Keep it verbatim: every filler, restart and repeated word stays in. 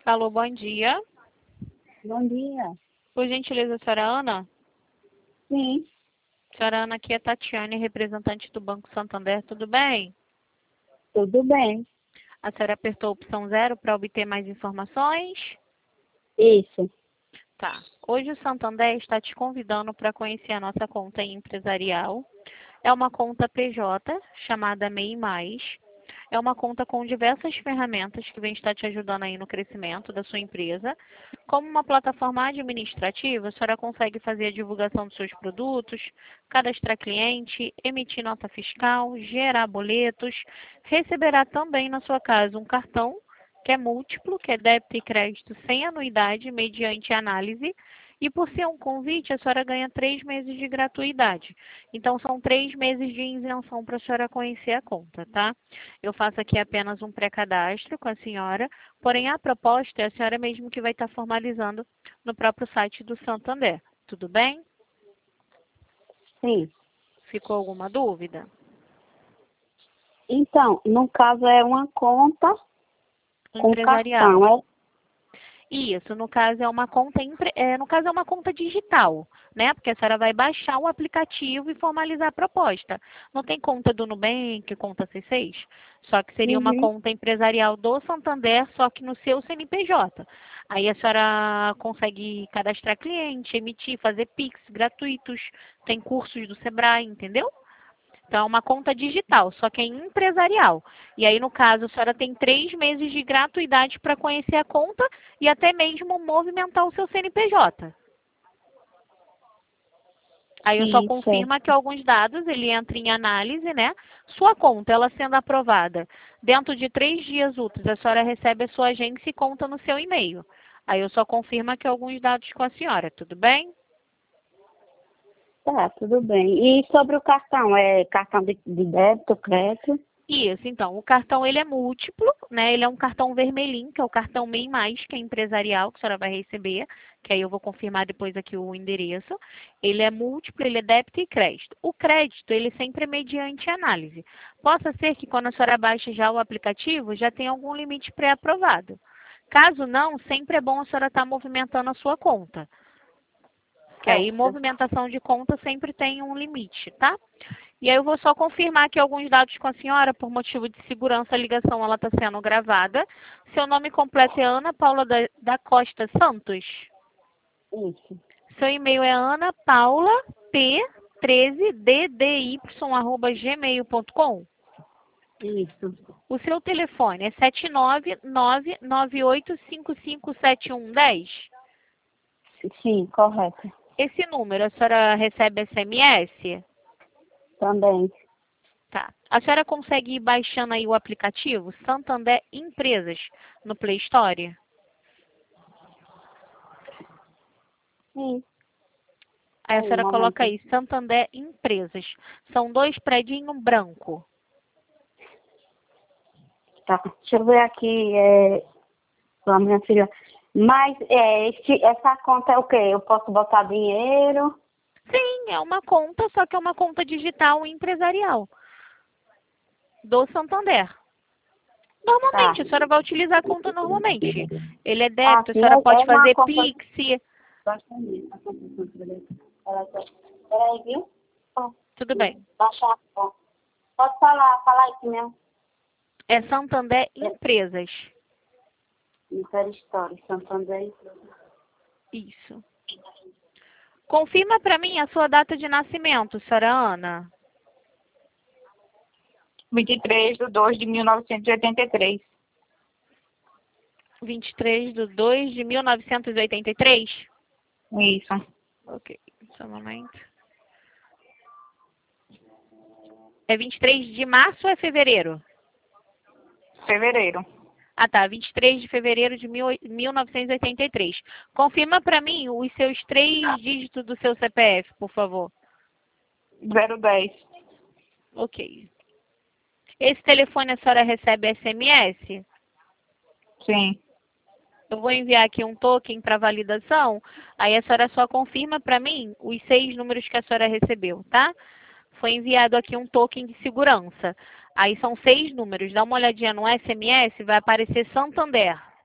Alô, bom dia. Bom dia. Por gentileza, senhora Ana? Sim, Senhora Ana, aqui é Tatiane, representante do Banco Santander, tudo bem? tudo bem. A senhora apertou a opção zero para obter mais informações? Isso. Tá. Hoje o Santander está te convidando para conhecer a nossa conta empresarial. É uma conta P J, chamada M E I Mais. É uma conta com diversas ferramentas que vem estar te ajudando aí no crescimento da sua empresa. Como uma plataforma administrativa, a senhora consegue fazer a divulgação dos seus produtos, cadastrar cliente, emitir nota fiscal, gerar boletos, receberá também na sua casa um cartão que é múltiplo, que é débito e crédito sem anuidade, mediante análise. E por ser um convite, a senhora ganha três meses de gratuidade. Então, são três meses de isenção para a senhora conhecer a conta, tá? Eu faço aqui apenas um pré-cadastro com a senhora, porém a proposta é a senhora mesmo que vai estar formalizando no próprio site do Santander. Tudo bem? Sim. Ficou alguma dúvida? Então, no caso é uma conta com Empresarial. cartão, é? Isso, no caso é uma conta, empre- é, no caso é uma conta digital, né? Porque a senhora vai baixar o aplicativo e formalizar a proposta. Não tem conta do Nubank, conta C seis? Só que seria uma Uhum. conta empresarial do Santander, só que no seu C N P J. Aí a senhora consegue cadastrar cliente, emitir, fazer Pix gratuitos, tem cursos do Sebrae, entendeu? Então, é uma conta digital, só que é empresarial. E aí, no caso, a senhora tem três meses de gratuidade para conhecer a conta e até mesmo movimentar o seu C N P J. Aí eu só Sim, confirma que certo. alguns dados, ele entra em análise, né? Sua conta, ela sendo aprovada, dentro de três dias úteis, a senhora recebe a sua agência e conta no seu e-mail. Aí eu só confirma que alguns dados com a senhora, tudo bem? Tá, tudo bem. E sobre o cartão, é cartão de, de débito, crédito? Isso, então, o cartão ele é múltiplo, né? Ele é um cartão vermelhinho, que é o cartão M E I Mais, que é empresarial, que a senhora vai receber, que aí eu vou confirmar depois aqui o endereço. Ele é múltiplo, ele é débito e crédito. O crédito, ele sempre é mediante análise. Possa ser que quando a senhora baixe já o aplicativo, já tenha algum limite pré-aprovado. Caso não, sempre é bom a senhora estar movimentando a sua conta. Que aí Certo. movimentação de conta sempre tem um limite, tá? E aí eu vou só confirmar aqui alguns dados com a senhora, por motivo de segurança, a ligação ela está sendo gravada. Seu nome completo é Ana Paula da, da Costa Santos. Isso. Seu e-mail é ana paula p treze d d y arroba gmail ponto com. Isso. O seu telefone é sete nove nove nove oito cinco cinco sete um um zero. Sim, correto. Esse número, a senhora recebe S M S? Também. Tá. A senhora consegue ir baixando aí o aplicativo Santander Empresas no Play Store? Sim. Aí a Aí, um senhora coloca momento. aí Santander Empresas. São dois predinhos branco. Tá. Deixa eu ver aqui, é... a minha filha. Mas é, este, essa conta é o quê? Eu posso botar dinheiro? Sim, é uma conta, só que é uma conta digital empresarial do Santander. Tá. Normalmente, a senhora vai utilizar a conta normalmente. Ele é débito, a Aqui é, senhora é pode uma fazer conta. Pix. Peraí, viu? Ó, Tudo bem. baixar. Ó. Pode falar, falar isso mesmo. É Santander É, Empresas. Império História, Santander. Isso. Confirma para mim a sua data de nascimento, senhora Ana. vinte e três de dois de mil novecentos e oitenta e três. vinte e três de dois de mil novecentos e oitenta e três? Isso. Ok, só um momento. É vinte e três de março ou é fevereiro? Fevereiro. Ah, tá. vinte e três de fevereiro de mil novecentos e oitenta e três. Confirma para mim os seus três dígitos do seu C P F, por favor. zero dez. Ok. Esse telefone a senhora recebe S M S? Sim. Eu vou enviar aqui um token para validação. Aí a senhora só confirma para mim os seis números que a senhora recebeu, tá? Foi enviado aqui um token de segurança. Aí são seis números. Dá uma olhadinha no S M S, vai aparecer Santander.